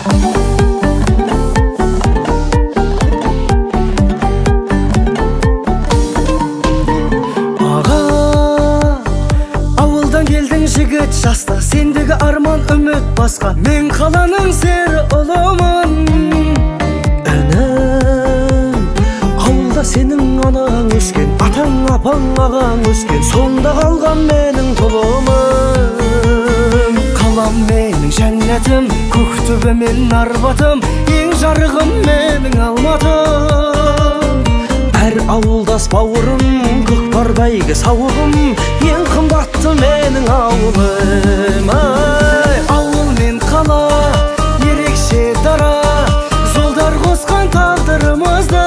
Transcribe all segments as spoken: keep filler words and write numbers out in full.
Жігіт жаста, сендегі арман үміт басқа. Мен қаланың сері ұлымын. Інім, ауылда сенің анаң өскен, атаң апаң ағаң өскен, сонда қалған менің тұлымын. Қалам менің жәннәтім, көктөбе мен арбатым, ең жарығым менің алматым. Әр ауылдас бауырым, көкпарбайғы сауығым, ең қымбатты менің ауылым. Ауыл мен қала, ерекше дара, жолдар қосқан тағдырымызды.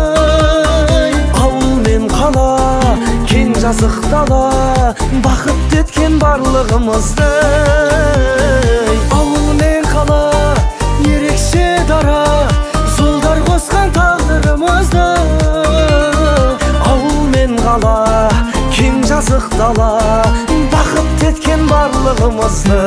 Ауыл мен қала, кең жазық дала, бақыт еткен барлығымызды. Ауыл мен қала, ерекше дара, жолдар қосқан тағдырымызды. Қала, кең жазық дала, бақыт еткен барлығымызды.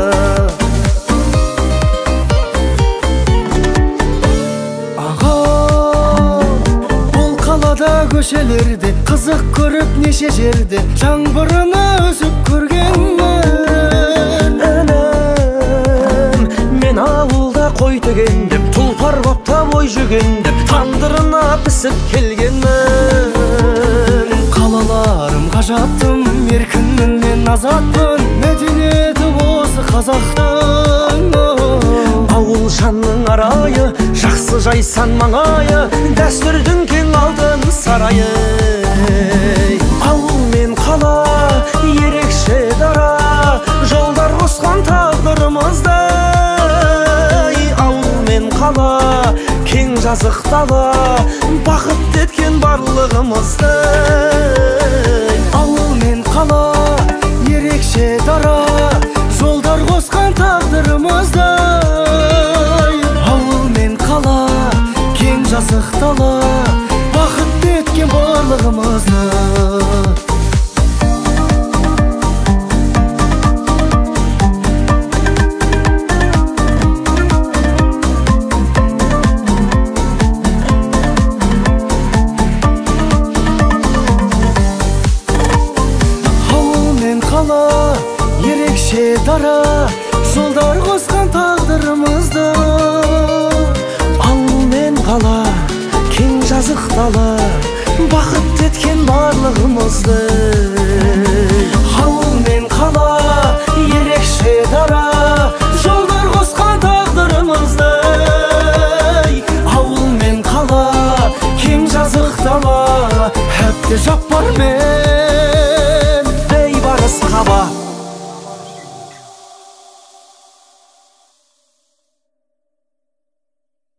Аға, бұл қалада көшелерде қызық көріп неше жерде жаңбырына өсіп көргенмін. Інім, мен ауылда қой төгендеп, тұлпар бапта бой жүгендеп, тандырына пісіп келгенмін. Қалаларым ғажаптым, еркінмін мен азатпын, мәдениеті осы қазақтың. Ауыл жанның арайы, жақсы жайсан маңайы, дәстүрдің кең алтын сарайы. Ауыл мен қала, ерекше дара, жолдар қосқан тағдырымыздай. Ауыл мен қала, кең жазық дала, бақыт еткен барлығымызды. Ауыл мен қала, ерекше дара, жолдар қосқан тағдырымызды. Ауыл мен қала, кең жазық дала, бақыт еткен барлығымызды. Ерекше дара, жолдар қосқан тағдырымызды. Ауыл мен қала, кең жазық дала, бақыт еткен барлығымызды. Ауыл мен қала, ерекше дара, жолдар қосқан тағдырымызды. Ауыл мен қала, кең жазық дала, әбді жаппар мен